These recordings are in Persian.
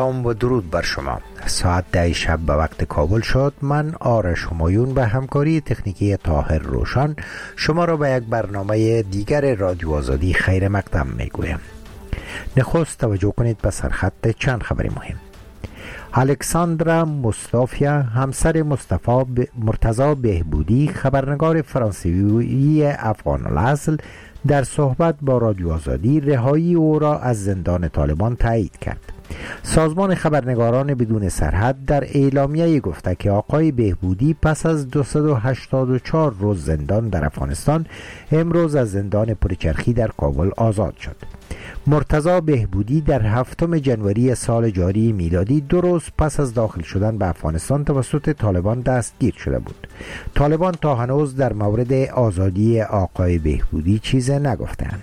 سلام و درود بر شما. ساعت 10 شب به وقت کابل شد. من آرش همایون به همکاری تکنیکی طاهر روشن شما را به یک برنامه دیگر رادیو آزادی خیر مقدم میگویم. نخست توجه کنید به سرخط چند خبر مهم. الکساندرا مصطفی همسر مرتضی بهبودی خبرنگار فرانسوی افغان الاصل در صحبت با رادیو آزادی رهایی او را از زندان طالبان تایید کرد. سازمان خبرنگاران بدون سرحد در اعلامیه گفته که آقای بهبودی پس از 284 روز زندان در افغانستان امروز از زندان پرچرخی در کابل آزاد شد. مرتضی بهبودی در 7 جنوری سال جاری میلادی 2 روز پس از داخل شدن به افغانستان توسط طالبان دستگیر شده بود. طالبان تا هنوز در مورد آزادی آقای بهبودی چیزی نگفتند.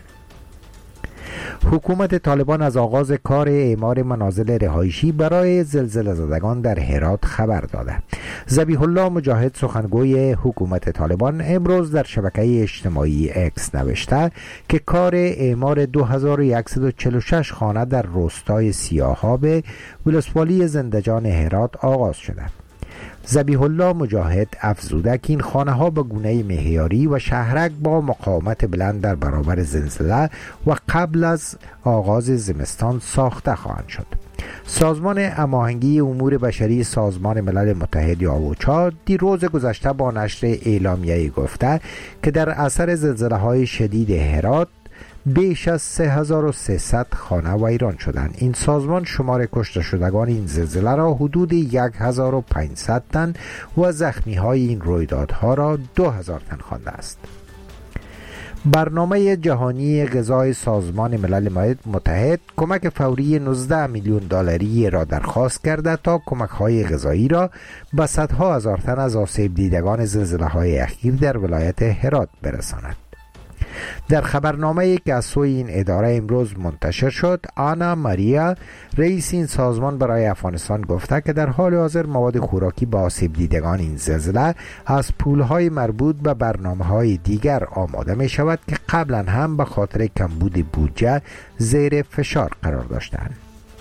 حکومت طالبان از آغاز کار اعمار منازل رهایشی برای زلزله زدگان در هرات خبر داده. ذبیح الله مجاهد سخنگوی حکومت طالبان امروز در شبکه اجتماعی اکس نوشته که کار اعمار 2146 خانه در روستای سیاهاب ولسوالی زندجان هرات آغاز شده. ذبیح الله مجاهد افزوده که این خانه ها به گونه معیاری و شهرک با مقاومت بلند در برابر زلزله و قبل از آغاز زمستان ساخته خواهند شد. سازمان هماهنگی امور بشری سازمان ملل متحد یا اوچا دیروز گذشته با نشر اعلامیه گفته که در اثر زلزله های شدید هرات بیش از 3300 خانه ویران شدند. این سازمان شمار کشته شدگان این زلزله را حدود 1500 تن و زخمی های این رویدادها را 2000 تن خوانده است. برنامه جهانی غذای سازمان ملل متحد کمک فوری 19 میلیون دلاری را درخواست کرده تا کمک های غذایی را به صدها هزار تن از آسیب دیدگان زلزله های اخیر در ولایت هرات برساند. در خبرنامه‌ای که از سوی این اداره امروز منتشر شد، آنا ماریا رئیس این سازمان برای افغانستان گفته که در حال حاضر مواد خوراکی به آسیب دیدگان این زلزله از پولهای مربوط به برنامه‌های دیگر آماده می شود که قبلا هم به خاطر کمبود بودجه زیر فشار قرار داشتند.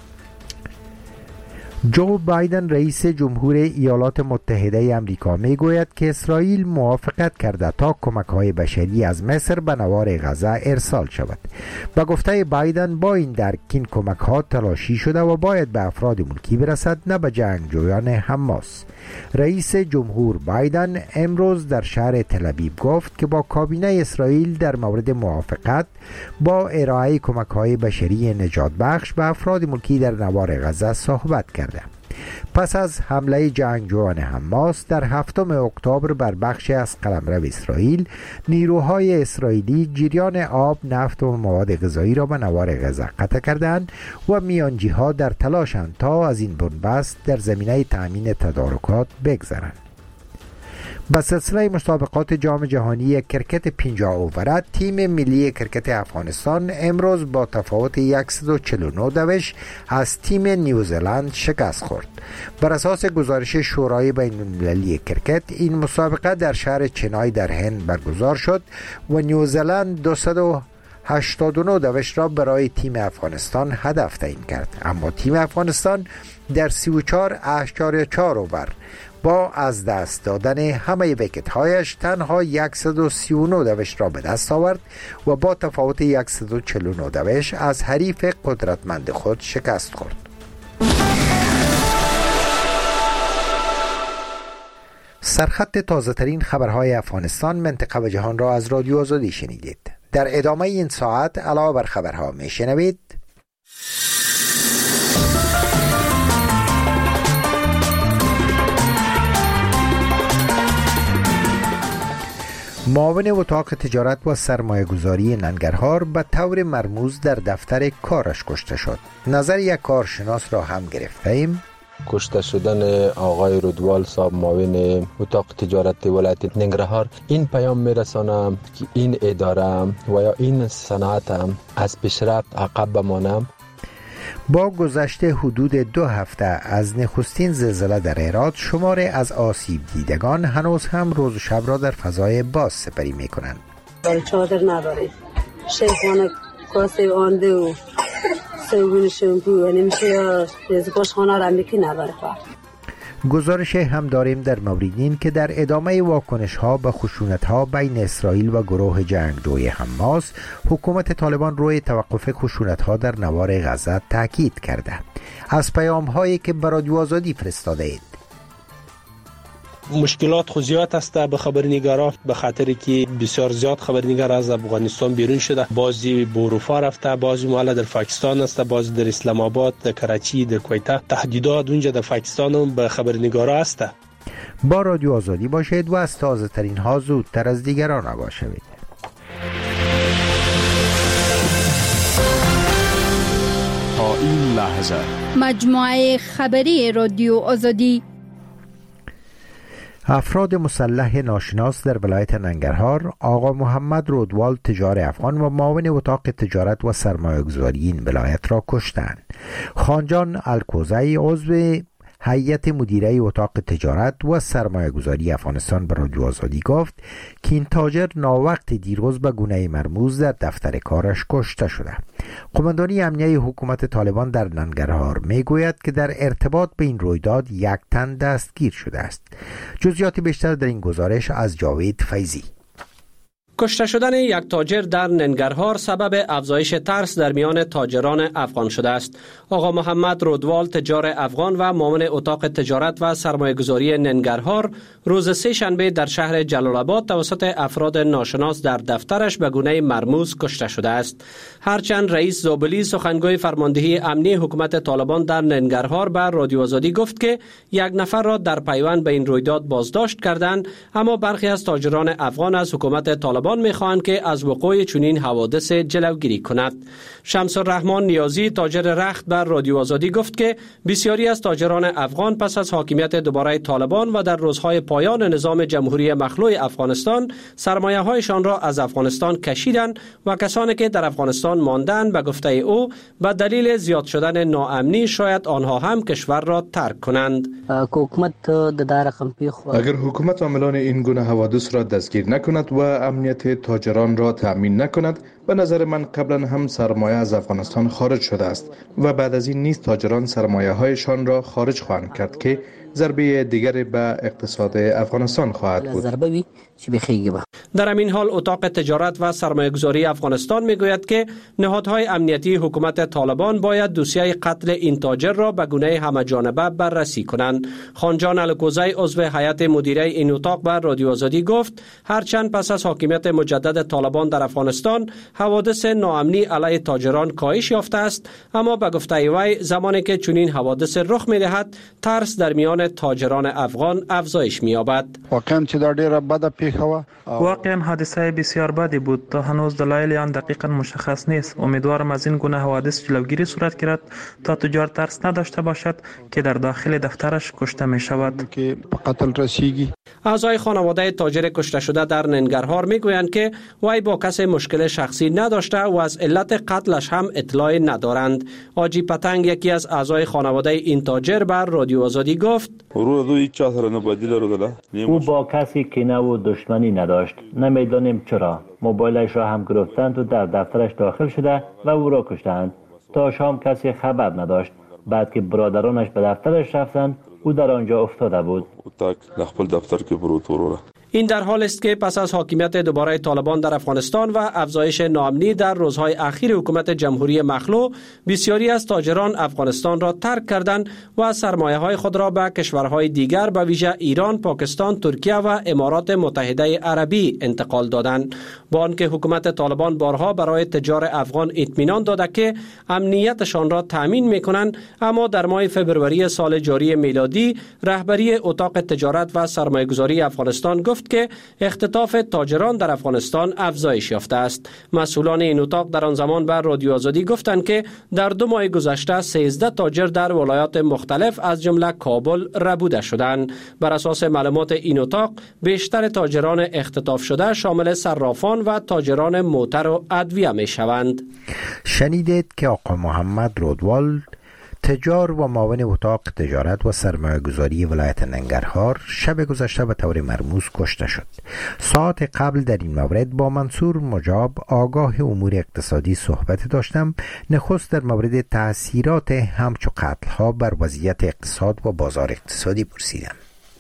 جو بایدن رئیس جمهور ایالات متحده آمریکا میگوید که اسرائیل موافقت کرده تا کمک‌های بشری از مصر به نوار غزه ارسال شود. با گفته بایدن با این درک این کمک‌ها تلاشی شده و باید به افراد ملکی برسد نه به جنگجویان حماس. رئیس جمهور بایدن امروز در شهر تل‌آویو گفت که با کابینه اسرائیل در مورد موافقت با ارائه کمک‌های بشری نجات بخش به افراد ملکی در نوار غزه صحبت کرد. پس از حمله جنگجویان حماس در 7 اکتبر بر بخشی از قلمرو اسرائیل، نیروهای اسرائیلی جریان آب، نفت و مواد غذایی را به نوار غزه قطع کردند و میانجی‌ها در تلاشند تا از این بنبست در زمینه تأمین تدارکات بگذرند. به سلسله مسابقات جام جهانی کرکت 50 اووره تیم ملی کرکت افغانستان امروز با تفاوت 149 دوش از تیم نیوزلند شکست خورد. بر اساس گزارش شورای بین‌المللی کرکت این مسابقه در شهر چنای در هند برگزار شد و نیوزلند 289 دوش را برای تیم افغانستان هدف تعیین کرد، اما تیم افغانستان در 34.4 اوور با از دست دادن همه ویکت‌هایش تنها 139 دوش را به دست آورد و با تفاوت 149 دوش از حریف قدرتمند خود شکست خورد. سرخط تازه ترین خبرهای افغانستان، منطقه و جهان را از رادیو آزادی شنیدید. در ادامه این ساعت علاوه بر خبرها می شنوید: معاون اتاق تجارت و سرمایه گذاری ننگرهار به طور مرموز در دفتر کارش کشته شد. نظر یک کارشناس را هم گرفتیم. کشته شدن آقای رودوال صاحب معاون اتاق تجارت ولایت ننگرهار این پیام میرسانم که این اداره و یا این صنعت از پیشرفت عقب بمانم. با گذشت حدود 2 هفته از نخستین زلزله در هرات، شمار از آسیب دیدگان هنوز هم روز و شب را در فضای باز سپری می کنند. چادر نداریم، شیخانه کاسه آنده و گزارش هم داریم در مورد این که در ادامه واکنش ها به خشونت ها بین اسرائیل و گروه جنگجوی حماس، حکومت طالبان روی توقف خشونت ها در نوار غزه تاکید کرده. از پیام هایی که به رادیو آزادی فرستاده اید: مشکلات خو زیاد است به خبرنگارا، به خاطر که بسیار زیاد خبرنگار از افغانستان بیرون شده. بعضی به اروپا رفته، بعضی مال در پاکستان است، بعضی در اسلام آباد، در کراچی، در کویت. تهدیدات اونجا در پاکستان هم به خبرنگارا است. با رادیو آزادی باشید و از تازه ترین ها زودتر از دیگران آگاه شوید. تا این لحظه مجموعه خبری رادیو آزادی. افراد مسلح ناشناس در ولایت ننگرهار آقا محمد رودوال تجار افغان و معاون اتاق تجارت و سرمایه‌گذاری این ولایت را کشتند. خانجان الکوزی عضو هیئت مدیره اتاق تجارت و سرمایه‌گذاری افغانستان به رادیو آزادی گفت که این تاجر ناوقت دیروز به گونه مرموز در دفتر کارش کشته شده. قماندانی امنیه حکومت طالبان در ننگرهار میگوید که در ارتباط به این رویداد یک تن دستگیر شده است. جزئیات بیشتر در این گزارش از جاوید فیضی. کشته شدن یک تاجر در ننگرهار سبب افزایش ترس در میان تاجران افغان شده است. آقا محمد رودوال تجار افغان و معاون اتاق تجارت و سرمایه‌گذاری ننگرهار روز سه شنبه در شهر جلال آباد توسط افراد ناشناس در دفترش به گونه مرموز کشته شده است. هرچند رئیس زابلی سخنگوی فرماندهی امنی حکومت طالبان در ننگرهار به رادیو آزادی گفت که یک نفر را در پیوند به این رویداد بازداشت کردند، اما برخی از تاجران افغان از حکومت طالبان می‌خواهند که از وقوع چنین حوادث جلوگیری کند. شمس الرحمن نیازی تاجر رخت بر رادیو آزادی گفت که بسیاری از تاجران افغان پس از حاکمیت دوباره طالبان و در روزهای پایان نظام جمهوری مخلوع افغانستان سرمایه‌هایشان را از افغانستان کشیدند و کسانی که در افغانستان ماندند به گفته او به دلیل زیاد شدن ناامنی شاید آنها هم کشور را ترک کنند. اگر حکومت عاملان این گونه حوادث را دستگیر نکند و امنیت تاجران را تأمین نکند، به نظر من قبلا هم سرمایه از افغانستان خارج شده است و بعد از این نیز تاجران سرمایه هایشان را خارج خواهند کرد که ضربه دیگری به اقتصاد افغانستان خواهد بود. در همین حال اتاق تجارت و سرمایه‌گذاری افغانستان میگوید که نهادهای امنیتی حکومت طالبان باید دوسیه قتل این تاجر را به گونه همه‌جانبه بررسی کنند. خانجان الکوزی عضو هیئت مدیره این اتاق به رادیو آزادی گفت هرچند پس از حاکمیت مجدد طالبان در افغانستان حوادث ناامنی علیه تاجران کاهش یافته است، اما به گفته وی زمانی که چنین حوادث رخ می‌دهد ترس در میان تاجران افغان افزایش می‌یابد. واقعا حادثه بسیار بدی بود. تا هنوز دلایل آن دقیقا مشخص نیست. امیدوارم از این گونه حوادث جلوگیری صورت گیرد تا تجار ترس نداشته باشد که در داخل دفترش کشته می شود. اعضای خانواده تاجر کشته شده در ننگرهار میگویند که وی با کسی مشکل شخصی نداشته و از علت قتلش هم اطلاعی ندارند. آجی پتنگ یکی از اعضای خانواده این تاجر بر رادیو آزادی گفت او با کسی کینه و دشمنی نداشت. نمیدانیم چرا. موبایلش را هم گرفتند و در دفترش داخل شده و او را کشتند. تا شام کسی خبر نداشت. بعد که برادرانش به دفترش رفتند او در آنجا افتاده بود. این در حال است که پس از حاکمیت دوباره طالبان در افغانستان و افزایش ناامنی در روزهای اخیر حکومت جمهوری مخلوع بسیاری از تاجران افغانستان را ترک کردند و سرمایه‌های خود را به کشورهای دیگر به ویژه ایران، پاکستان، ترکیه و امارات متحده عربی انتقال دادند. با آنکه حکومت طالبان بارها برای تجار افغان اطمینان داده که امنیتشان را تامین می‌کنند، اما در ماه فوریه سال جاری میلادی رهبری اتاق تجارت و سرمایه‌گذاری افغانستان گفت که اختطاف تاجران در افغانستان افزایش یافته است. مسئولان این اتاق در آن زمان بر رادیو آزادی گفتند که در 2 ماه گذشته 13 تاجر در ولایات مختلف از جمله کابل ربوده شدند. بر اساس معلومات این اتاق بیشتر تاجران اختطاف شده شامل صرافان و تاجران موتر و ادویه می شوند. شنیدید که آقا محمد رودوال تجار و معاون اتاق تجارت و سرمایه‌گذاری ولایت ننگرهار شب گذشته به طور مرموز کشته شد. ساعت قبل در این مورد با منصور مجاب آگاه امور اقتصادی صحبت داشتم. نخست در مورد تأثیرات همچو قتل‌ها بر وضعیت اقتصاد و بازار اقتصادی پرسیدم.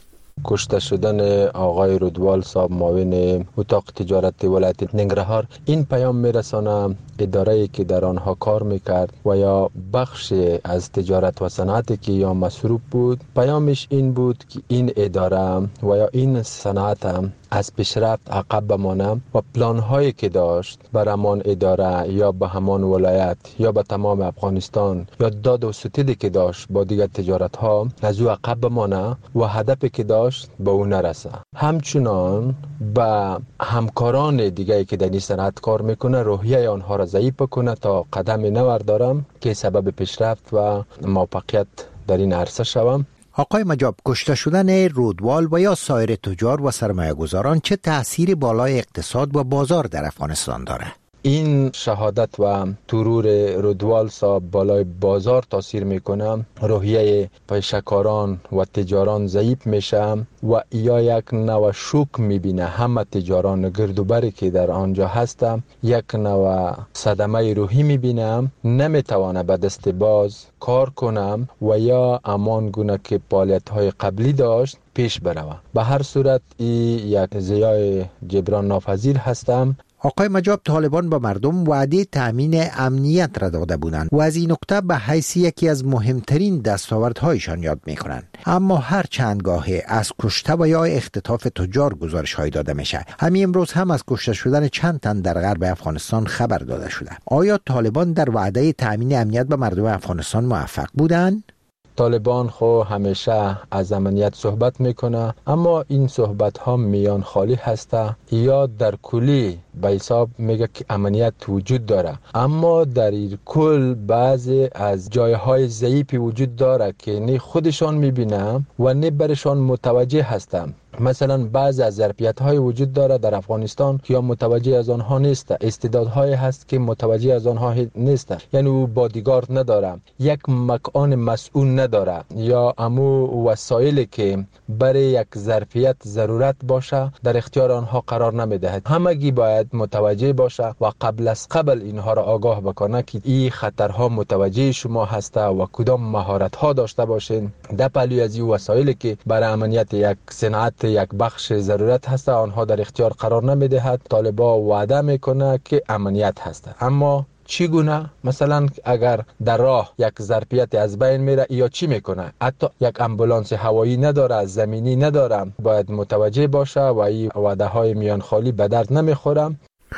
کشته شدن آقای رودوال صاحب معاون اتاق تجارت ولایت ننگرهار این پیام میرسانه اداره‌ای که در آنها کار میکرد و یا بخش از تجارت و صنعتی که یا مصروف بود، پیامش این بود که این اداره و یا این صنعت از پیشرفت عقب بمانه و پلان‌هایی که داشت بر همان اداره یا به همان ولایت یا به تمام افغانستان یا داد و ستدی که داشت با دیگر تجارت‌ها از او عقب بمانه و هدفی که داشت به او نرسه. همچنان به همکاران دیگری که در این صنعت کار میکنه روحیه آنها را ضعیف کنه تا قدم نو بردارم که سبب پیشرفت و موفقیت در این عرصه شوم. آقای مجاب، کشته شدن رودوال و یا سایر تجار و سرمایه‌گذاران چه تأثیری بالای اقتصاد و بازار در افغانستان داره؟ این شهادت و ترور رودوال صاحب بالای بازار تاثیر میکنه، روحیه پیشکاران و تجاران ضعیف میشه و یا یک نوع شوک میبینه. همه تجاران گردوبری که در آنجا هستن یک نوع صدمه روحی میبینه، نمیتوانه به دست باز کار کنم و یا امان گونه که فعالیت های قبلی داشت پیش بروه. به هر صورت این یک زیای جبران ناپذیر هستم. آقای مجاب، طالبان به مردم وعده تامین امنیت را داده بودند و از این نکته به حیث یکی از مهمترین دستاوردهایشان یاد میکنند. اما هر چند گاهی از کشته و یا اختطاف تجار گزارش های داده میشه. همین امروز هم از کشته شدن چند تن در غرب افغانستان خبر داده شده. آیا طالبان در وعده تامین امنیت به مردم افغانستان موفق بودند؟ طالبان خو همیشه از امنیت صحبت میکنه، اما این صحبت ها میان خالی هسته یا در کلی به حساب میگه که امنیت وجود داره، اما در این کل بعضی از جایهای ضعیفی وجود داره که نه خودشان میبینه و نه برشان متوجه هستن. مثلا بعضی از ظرفیت‌های وجود داره در افغانستان که یا متوجه از آنها نیست، استعدادهای هست که متوجه از آنها نیست، یعنی او بادیگارد نداره، یک مکان مسئول نداره یا امو وسایلی که برای یک ظرفیت ضرورت باشه در اختیار آنها قرار نمیده. همگی باید متوجه باشه و قبل از قبل اینها را آگاه بکنه که این خطرها متوجه شما هسته و کدام مهارت‌ها داشته باشین در پهلوی از این وسایلی که برای امنیت یک صنعت یک بخش ضرورت هست آنها در اختیار قرار نمیدهد. طالبا وعده میکنه که امنیت هست، اما چگونه؟ مثلا اگر در راه یک ظرفیت از بین میره یا چی میکنه؟ حتی یک امبولانس هوایی نداره، زمینی نداره. باید متوجه باشه و این وعده های میان خالی به درد نمیخوره.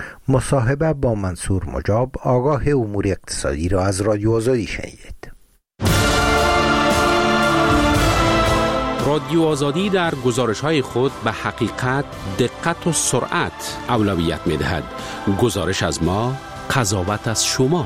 مصاحبه با منصور مجاب، آگاه امور اقتصادی را از رادیو آزادی شنیدید. رادیو آزادی در گزارش‌های خود به حقیقت، دقت و سرعت اولویت می‌دهد. گزارش از ما، قضاوت از شما.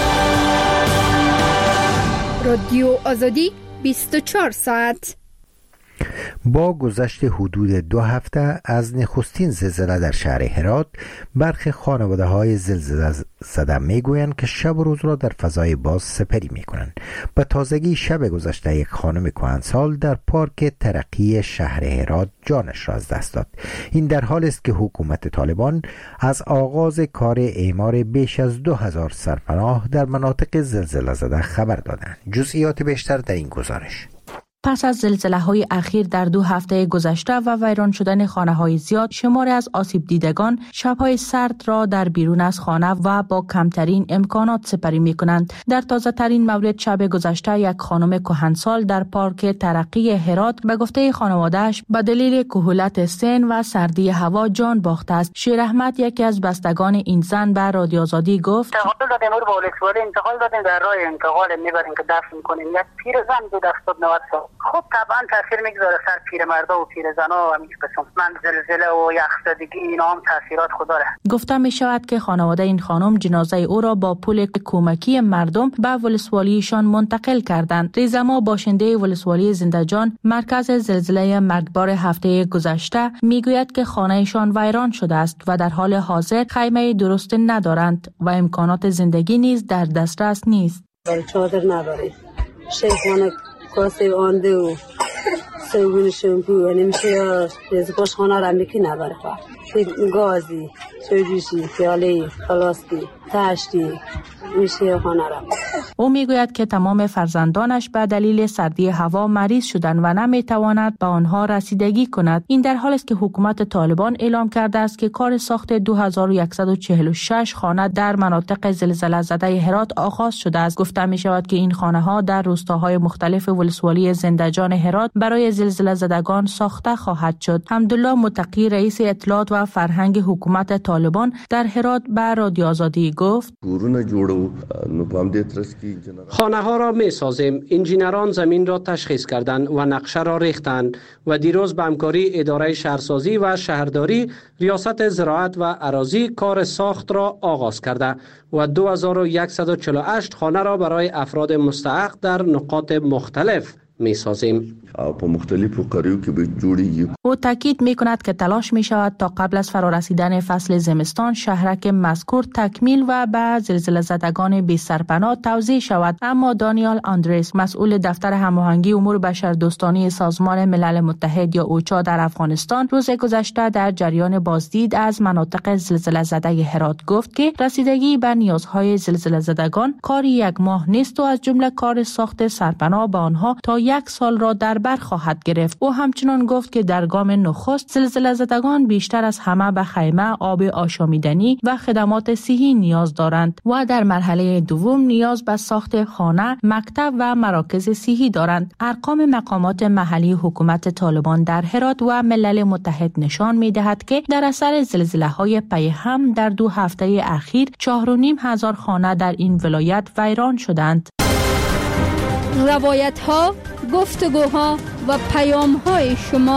رادیو آزادی 24 ساعت. با گذشت حدود 2 هفته از نخستین زلزله در شهر هرات، برخی خانواده‌های زلزله زده میگویند که شب و روز را در فضای باز سپری میکنند. به تازگی شب گذشته یک خانم کهنسال در پارک ترقی شهر هرات جانش را از دست داد. این در حال است که حکومت طالبان از آغاز کار اعمار بیش از 2000 سرپناه در مناطق زلزله زده خبر دادند. جزئیات بیشتر در این گزارش. پس از زلزله‌های اخیر در 2 هفته گذشته و ویران شدن خانه‌های زیاد، شماری از آسیب دیدگان شب‌های سرد را در بیرون از خانه و با کمترین امکانات سپری می‌کنند. در تازه‌ترین مورد شب گذشته یک خانم کهنسال در پارک ترقی هرات به گفته خانواده‌اش به دلیل کهولت سن و سردی هوا جان باخته است. شیر احمد، یکی از بستگان این زن، به رادیو آزادی گفت: انتقال دادیم با ولکسوالی انتقال دادیم، در راه انتقال می‌بریم که دفن کنیم. یک پیرزن بود 80-90 سال. خب طبعا تاثیر میگذاره سر پیرمردا و پیرزنا و همین قسم. من زلزله و یخزدگی اینا هم تاثیرات خود داره. گفته می شود که خانواده این خانم جنازه او را با پول کمکی مردم به ولسوالیشان منتقل کردند. ریزما، باشنده ولسوالی زنده‌جان، مرکز زلزله مرگبار هفته گذشته، میگوید که خانه‌شان ویران شده است و در حال حاضر خیمه درست ندارند و امکانات زندگی نیز در دسترس نیست. چادر نداریم، شیخانه کاسه آنده و صابون شامپو و نمیشه پشخانه را میکنه برای خواه گازی سوجوشی پیاله پلاستی تشتی میشه خانه را. او میگوید که تمام فرزندانش به دلیل سردی هوا مریض شدند و نمیتواند به آنها رسیدگی کند. این در حالی است که حکومت طالبان اعلام کرده است که کار ساخت 2146 خانه در مناطق زلزله زده هرات آغاز شده است. گفته می شود که این خانه ها در روستاهای مختلف ولسوالی زندجان هرات برای زلزله زدگان ساخته خواهد شد. حمدالله متقی رئیس اطلاعات و فرهنگ حکومت طالبان در هرات به رادیو آزادی گفت: خانه ها را می سازیم. انجینران زمین را تشخیص کردند و نقشه را ریختند و دیروز به همکاری اداره شهرسازی و شهرداری ریاست زراعت و اراضی کار ساخت را آغاز کرده و 2148 خانه را برای افراد مستحق در نقاط مختلف می سازیم. او تاکید می کند که تلاش می شود تا قبل از فرارسیدن فصل زمستان شهرک مذکور تکمیل و به زلزله زدگان بی سرپناه توزیع شود. اما دانیال آندرس، مسئول دفتر هماهنگی امور بشردوستانه سازمان ملل متحد یا اوچا در افغانستان، روز گذشته در جریان بازدید از مناطق زلزله زده هرات گفت که رسیدگی به نیازهای زلزله زدگان کاری یک ماه نیست و از جمله کار ساخت سرپناه به آنها تا 1 سال را در بر خواهد گرفت. او همچنان گفت که در گام نخست زلزله زدگان بیشتر از همه به خیمه، آب آشامیدنی و خدمات صحی نیاز دارند و در مرحله دوم نیاز به ساخت خانه، مکتب و مراکز صحی دارند. ارقام مقامات محلی حکومت طالبان در هرات و ملل متحد نشان می‌دهد که در اثر زلزله‌های پی هم در 2 هفته اخیر 4,500 خانه در این ولایت ویران شدند. روایت ها، گفتگوها و پیام های شما.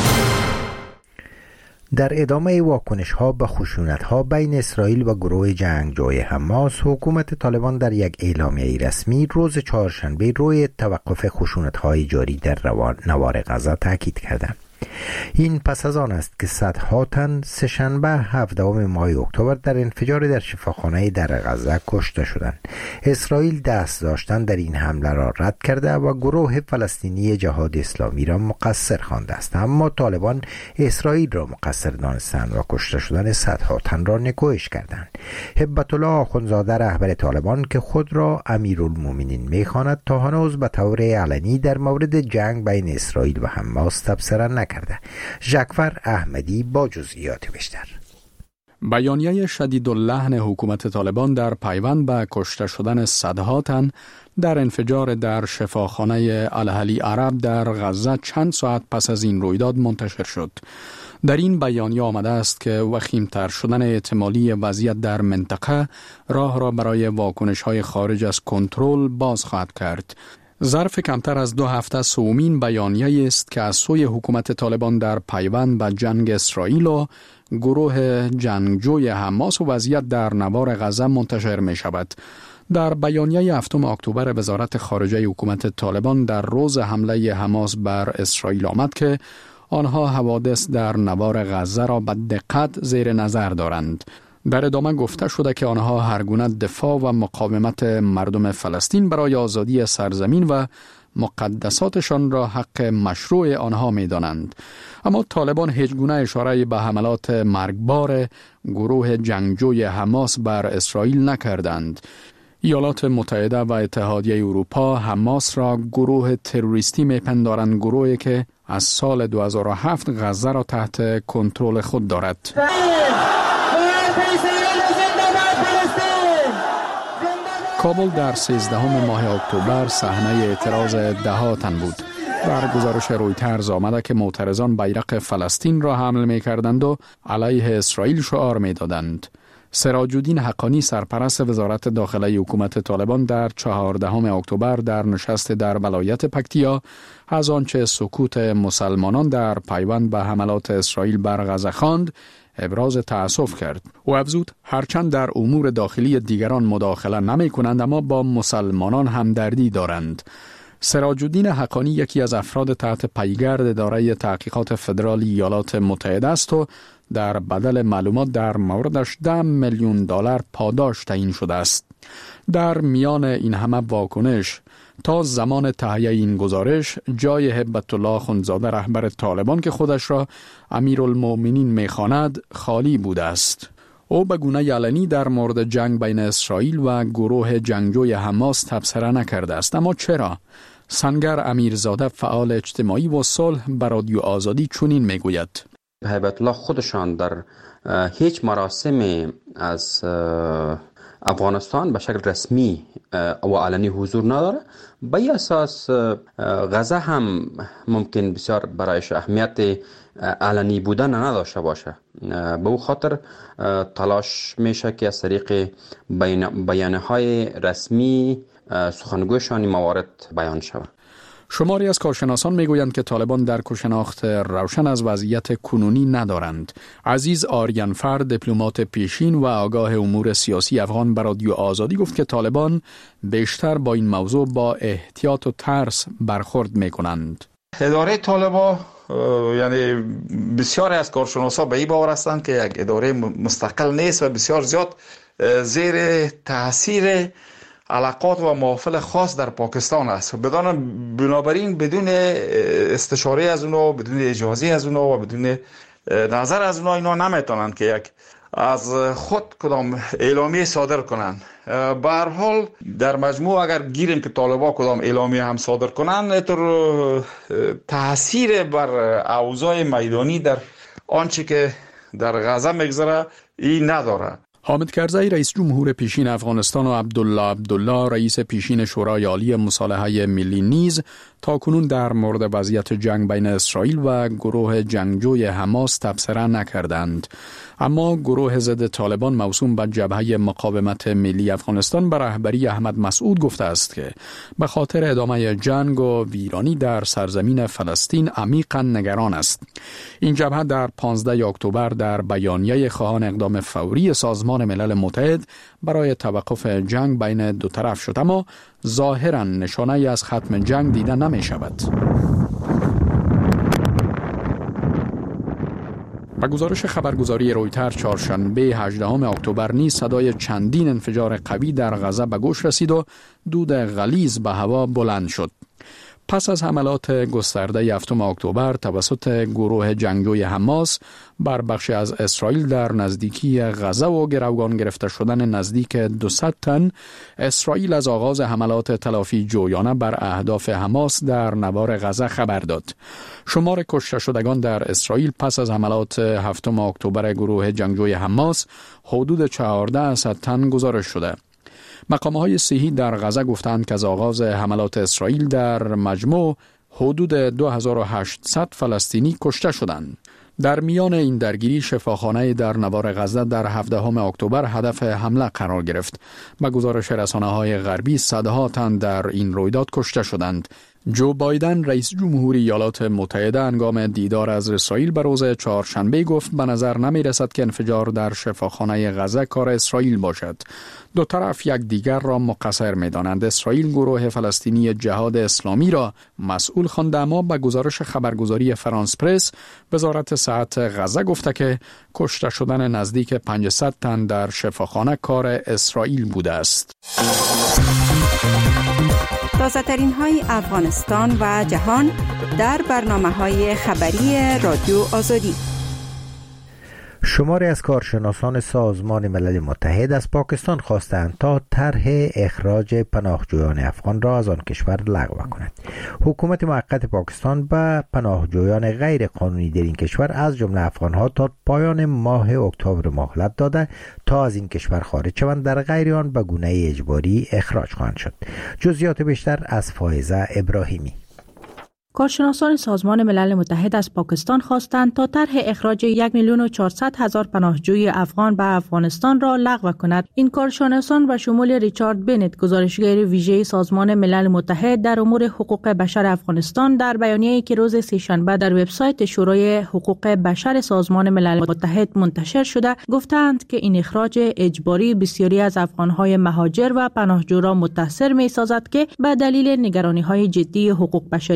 در ادامه واکنش ها به خشونت ها بین اسرائیل و گروه جنگجوی حماس، حکومت طالبان در یک اعلامیه رسمی روز چهارشنبه روی توقف خشونت های جاری در نوار غزه تاکید کردند. این پس از آن است که صدها تن سه‌شنبه 17 ماه اکتبر در انفجار در شفاخانه در غزه کشته شدند. اسرائیل دست داشتن در این حمله را رد کرده و گروه فلسطینی جهاد اسلامی را مقصر خوانده است، اما طالبان اسرائیل را مقصر دانستند و کشته شدن صدها تن را نکوهش کردند. هبت الله آخوندزاده رهبر طالبان که خود را امیرالمومنین می‌خواند، تا هنوز به طور علنی در مورد جنگ بین اسرائیل و حماس تبصره نکرده. ژکفر احمدی با جزئیات بیشتر. بیانیه شدیداللحن حکومت طالبان در پیوند به کشته شدن صدها تن در انفجار در شفاخانه الاهلی عرب در غزه چند ساعت پس از این رویداد منتشر شد. در این بیانیه آمده است که وخیم‌تر شدن احتمالی وضعیت در منطقه راه را برای واکنش‌های خارج از کنترل باز خواهد کرد. ظرف کمتر از 2 هفته سومین بیانیه است که از سوی حکومت طالبان در پیوند به جنگ اسرائیل و گروه جنگجوی حماس و وضعیت در نوار غزه منتشر می شود. در بیانیه 7 اکتبر وزارت خارجه حکومت طالبان در روز حمله حماس بر اسرائیل آمد که آنها حوادث در نوار غزه را به دقت زیر نظر دارند. در ادامه گفته شده که آنها هرگونه دفاع و مقاومت مردم فلسطین برای آزادی سرزمین و مقدساتشان را حق مشروع آنها می دانند. اما طالبان هیچ گونه اشاره به حملات مرگبار گروه جنگجوی حماس بر اسرائیل نکردند. ایالات متحده و اتحادیه اروپا حماس را گروه تروریستی می‌پندارند، گروهی که از سال 2007 غزه را تحت کنترل خود دارد. کابل در 13 ماه اکتبر صحنه اعتراض دهها تن بود. در گزارش رویترز آمده که معترضان بیرق فلسطین را حمل می‌کردند و علیه اسرائیل شعار می‌دادند. سراج الدین حقانی سرپرست وزارت داخلی حکومت طالبان در 14 اکتبر در نشست در ولایت پکتیا از آنچه سکوت مسلمانان در پیوند به حملات اسرائیل بر غزه خواند ابراز تأسف کرد. او افزود هرچند در امور داخلی دیگران مداخله نمی کنند اما با مسلمانان همدردی دارند. سراج الدین حقانی یکی از افراد تحت پیگرد اداره تحقیقات فدرال ایالات متحده است و در بدل معلومات در موردش $10 میلیون پاداش تعیین شده است. در میان این همه واکنش تا زمان تهیه این گزارش جای هبت الله اخندزاده رهبر طالبان که خودش را امیرالمؤمنین می‌خواند خالی بوده است. او به گونه علنی در مورد جنگ بین اسرائیل و گروه جنگجوی حماس تبصره نکرده است. اما چرا؟ سنگر امیرزاده فعال اجتماعی و صلح به رادیو آزادی چنین میگوید: هیبت الله خودشان در هیچ مراسم از افغانستان به شکل رسمی و علنی حضور نداره. به این اساس غزه هم ممکن بسیار برایش اهمیت علنی بودن نداشته باشه. به او خاطر تلاش میشه که از طریق بیانیه‌های رسمی سخنگویشان موارد بیان شود. شماری از کارشناسان میگویند که طالبان درک و شناخت روشن از وضعیت کنونی ندارند. عزیز آریانفر، دیپلمات پیشین و آگاه امور سیاسی افغان، به رادیو آزادی گفت که طالبان بیشتر با این موضوع با احتیاط و ترس برخورد میکنند. اداره طالبان یعنی بسیاری از کارشناسان به این باور هستند که یک اداره مستقل نیست و بسیار زیاد زیر تاثیر علاقات و محافل خاص در پاکستان است. بنابراین بدون استشاره از اونا، بدون اجازه از اونا و بدون نظر از اونا اینا نمیتونن که یک از خود کدام اعلامیه صادر کنن. به هر حال در مجموع اگر گیریم که طالبان کدام اعلامیه هم صادر کنن، اینطور تاثیر بر اوضاع میدانی در آنچه که در غزه میگذره این نداره. حامد کرزی رئیس جمهور پیشین افغانستان و عبدالله رئیس پیشین شورای عالی مصالحه ملی نیز تاکنون در مورد وضعیت جنگ بین اسرائیل و گروه جنگجوی حماس تبصره نکردند. اما گروه ضد طالبان موسوم به جبهه مقاومت ملی افغانستان به رهبری احمد مسعود گفته است که به خاطر ادامه جنگ و ویرانی در سرزمین فلسطین عمیقاً نگران است. این جبهه در 15 اکتبر در بیانیه خواهان اقدام فوری سازمان ملل متحد برای توقف جنگ بین دو طرف شد، اما ظاهراً نشانه‌ای از ختم جنگ دیده نمی شود. با گزارش خبرگزاری رویتر چهارشنبه 18 اکتبر نیز صدای چندین انفجار قوی در غزه به گوش رسید و دود غلیظ به هوا بلند شد. پس از حملات گسترده 7 اکتبر توسط گروه جنگجوی حماس بر بخش از اسرائیل در نزدیکی غزه و گروگان گرفته شدن نزدیک 200 تن، اسرائیل از آغاز حملات تلافی جویانه بر اهداف حماس در نوار غزه خبر داد. شمار کشته شدگان در اسرائیل پس از حملات 7 اکتبر گروه جنگجوی حماس حدود 1400 تن گزارش شده. مقام‌های صحی در غزه گفتند که از آغاز حملات اسرائیل در مجموع حدود 2800 فلسطینی کشته شدند. در میان این درگیری شفاخانه در نوار غزه در 17 اکتبر هدف حمله قرار گرفت. به گزارش رسانه‌های غربی صدها تن در این رویداد کشته شدند. جو بایدن رئیس جمهوری ایالات متحده هنگام دیدار از اسرائیل به روز چهارشنبه گفت به نظر نمی رسد که انفجار در شفاخانه غزه کار اسرائیل باشد. دو طرف یک دیگر را مقصر می دانند. اسرائیل گروه فلسطینی جهاد اسلامی را مسئول خوانده، اما به گزارش خبرگزاری فرانس پرس وزارت صحت غزه گفته که کشته شدن نزدیک 500 تن در شفاخانه کار اسرائیل بوده است. تازه‌ترین های افغانستان و جهان در برنامه‌های خبری رادیو آزادی. شماری از کارشناسان سازمان ملل متحد از پاکستان خواستند تا طرح اخراج پناهجویان افغان را از آن کشور لغو کند. حکومت موقت پاکستان به پناهجویان غیر قانونی در این کشور از جمله افغانها تا پایان ماه اکتبر مهلت داده تا از این کشور خارج شوند، در غیر آن به گونه اجباری اخراج خواهند شد. جزئیات بیشتر از فائزه ابراهیمی. کارشناسان سازمان ملل متحد از پاکستان خواستند تا طرح اخراج 1,400,000 پناهجوی افغان به افغانستان را لغو کند. این کارشناسان به شمول ریچارد بنت، گزارشگر ویژه سازمان ملل متحد در امور حقوق بشر افغانستان، در بیانیه‌ای که روز سه‌شنبه در وبسایت شورای حقوق بشر سازمان ملل متحد منتشر شده، گفتند که این اخراج اجباری بسیاری از افغان‌های مهاجر و پناهجو را متاثر می‌سازد که به دلیل نگرانی‌های جدی حقوق بشری و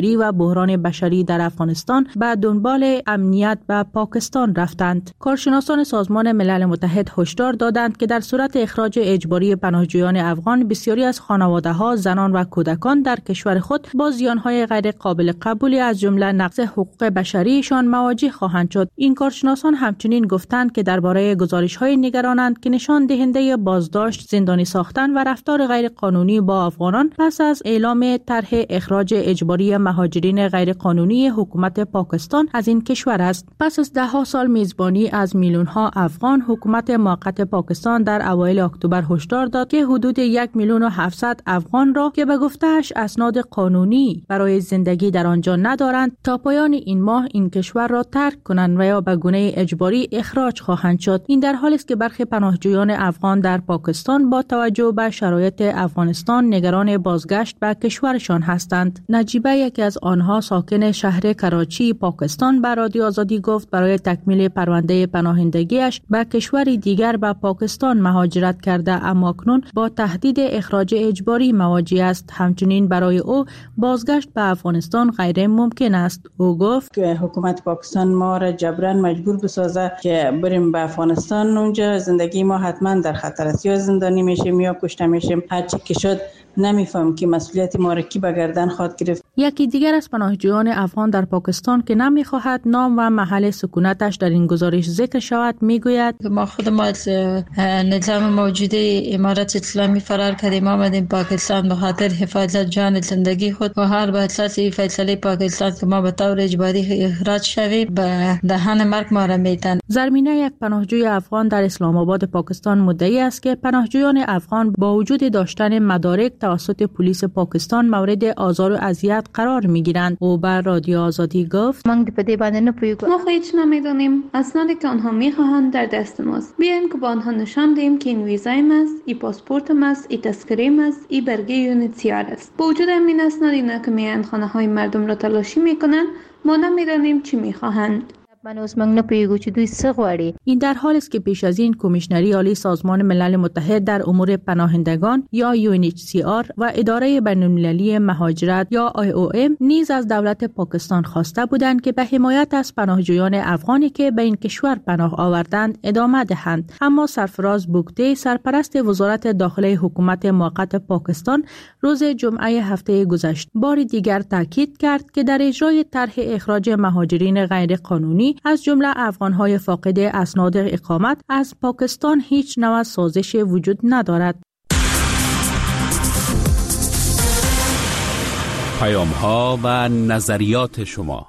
بحران بشری در افغانستان به دنبال امنیت به پاکستان رفتند. کارشناسان سازمان ملل متحد هشدار دادند که در صورت اخراج اجباری پناهجویان افغان بسیاری از خانواده‌ها، زنان و کودکان در کشور خود با زیان‌های غیر قابل قبولی از جمله نقض حقوق بشریشان مواجه خواهند شد. این کارشناسان همچنین گفتند که درباره گزارش‌های نگرانند که نشان دهنده بازداشت، زندانی ساختن و رفتار غیر قانونی با افغانان پس از اعلام طرح اخراج اجباری مهاجرین غیر قانونی حکومت پاکستان از این کشور است. پس از 10 سال میزبانی از میلیون‌ها افغان، حکومت موقت پاکستان در اوایل اکتبر هشدار داد که حدود 1,700,000 افغان را که به گفته‌اش اسناد قانونی برای زندگی در آنجا ندارند تا پایان این ماه این کشور را ترک کنند و یا به گونه اجباری اخراج خواهند شد. این در حالی است که برخی پناهجویان افغان در پاکستان با توجه به شرایط افغانستان نگران بازگشت به کشورشان هستند. نجیبه یکی از آنها ساکن شهر کراچی پاکستان به رادیو آزادی گفت برای تکمیل پرونده پناهندگیش به کشوری دیگر به پاکستان مهاجرت کرده اما اکنون با تهدید اخراج اجباری مواجه است. همچنین برای او بازگشت به افغانستان غیر ممکن است. او گفت که حکومت پاکستان ما را جبران مجبور بسازه که بریم به افغانستان. اونجا زندگی ما حتما در خطر است، یا زندانی میشیم یا کشته میشیم. هر چی که شد نمیفهم که مسئولیت ما را کی به گردن خواهد گرفت. یکی دیگر از پناهجویان افغان در پاکستان که نمیخواهد نام و محل سکونتش در این گزارش ذکر شود میگوید ما خودم از نظام موجود امارت اسلامی فرار کردیم، آمدیم پاکستان به خاطر حفاظت جان زندگی خود و هر به اساس فیصله پاکستان که ما به طور اجباری اخراج شویم به دهن مرگ ما را میتن. زرمینه یک پناهجوی افغان در اسلام آباد پاکستان مدعی است که پناهجویان افغان با وجود داشتن مدارک توسط پلیس پاکستان مورد آزار و اذیت قرار میگیرند. او بر رادیو آزادی گفت ما هیچ نمیدانیم، اسنادی که آنها میخواهند در دست ماست. بیاین که با آنها نشان دهیم که این ویزایم است، این پاسپورتم است، این تذکره‌ام است، این برگه یونیتسیار است. با وجود این اسناد اینا که میایند خانه‌های مردم را تلاشی میکنند، ما نمیدانیم چی میخواهند. این در حالی است که پیش از این کمیشنری عالی سازمان ملل متحد در امور پناهندگان یا UNHCR و اداره بین‌المللی مهاجرت یا IOM نیز از دولت پاکستان خواسته بودند که به حمایت از پناهجویان افغانی که به این کشور پناه آوردند ادامه دهند. اما سرفراز بوگتی، سرپرست وزارت داخلی حکومت موقت پاکستان، روز جمعه هفته گذشته بار دیگر تاکید کرد که در اجرای طرح اخراج مهاجرین غیر قانونی از جمله افغان‌های فاقد اسناد اقامت از پاکستان هیچ نوع سازش وجود ندارد. پیام‌ها و نظریات شما.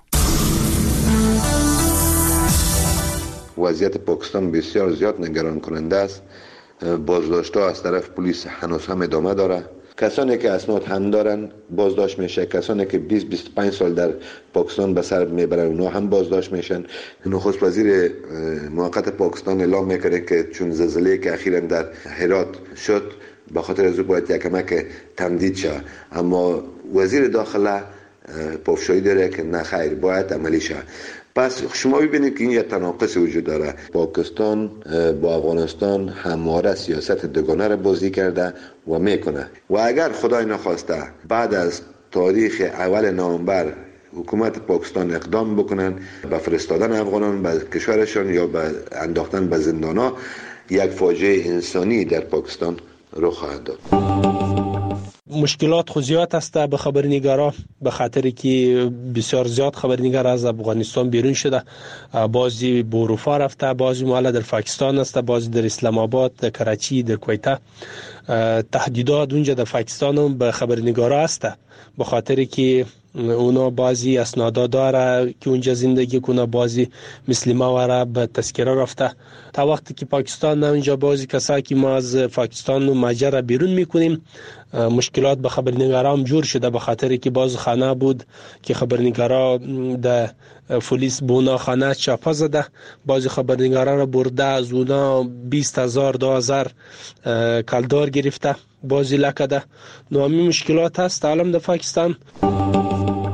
وضعیت پاکستان بسیار زیاد نگران کننده است. بازداشت‌ها از طرف پلیس هنوز هم ادامه داره. کسانی که اسناد هم دارن بازداشت میشه، کسانی که 20-25 سال در پاکستان به سر میبرن اونا هم بازداشت میشن. نخست وزیر موقت پاکستان اعلام میکنه که چون زلزله که اخیراً در هرات شد به خاطر از باید یک کمک تمدید شد، اما وزیر داخله پافشاری داره که نه خیر باید عملی شد. پس شما ببینید که این یک تناقض وجود داره. پاکستان با افغانستان همواره سیاست دوگانه را بازی کرده و میکنه و اگر خدای نخواسته بعد از تاریخ اول نوامبر حکومت پاکستان اقدام بکنن به فرستادن افغانان به کشورشان یا به انداختن به زندان‌ها، یک فاجعه انسانی در پاکستان رخ خواهد داد. مشکلات خو زیاد است به خبرنگارا، به خاطر که بسیار زیاد خبرنگار از افغانستان بیرون شده. بعضی به اروپا رفته، بعضی معلق در پاکستان است، بعضی در اسلام آباد، در کراچی، در کویته. تهدیدات اونجا در پاکستان هم به خبرنگارا است، به خاطر که اونا بعضی اسنادا داره که اونجا زندگی کنه، بعضی مثل ما وره به تذکره رفته. تا وقتی که پاکستان اونجا بعضی کسایی که ما از پاکستان و ماجرا بیرون میکنیم، مشکلات به خبرنگارا هم جور شده، به خاطر که باز خانه بود که خبرنگارا در پلیس بونا خانه چاپا زده، بعضی خبرنگارا را برده از اونا 20,000-2,000 کالدار گرفته، بعضی لکده. نو همین مشکلات هست عالم در پاکستان.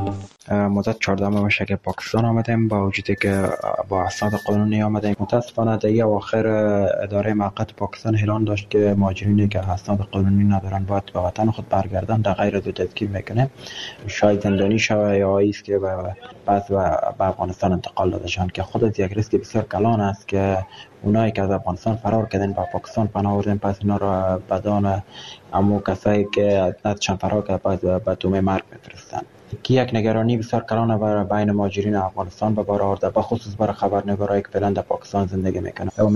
مدت 14 ماه میشه که پاکستان آمدیم، با وجودی که با اسناد قانونی آمدیم. متاسفانه در اواخر اداره موقت پاکستان اعلان داشت که مهاجرینی که اسناد قانونی ندارن باید به وطن خود برگردن، در غیر دو تذکیر میکنه، شاید زندانی شوه یا ایست که بعد به افغانستان انتقال داده شوند، که خود از یک ریسک بسیار کلان است که اونایی که از افغانستان فرار کردن با پاکستان پناه بردن، پس اینا را بدان امو کسایی که نداشتن فرار کردن به تومه مرگ میفرستند، که یک نگرانی بسیار کلان برای بین مهاجرین افغانستان به بار آورده، به خصوص برای خبرنگارایی که فعلا در پاکستان زندگی میکنند.